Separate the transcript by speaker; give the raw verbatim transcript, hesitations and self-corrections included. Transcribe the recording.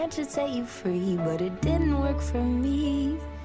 Speaker 1: To set you free, but it didn't work for me.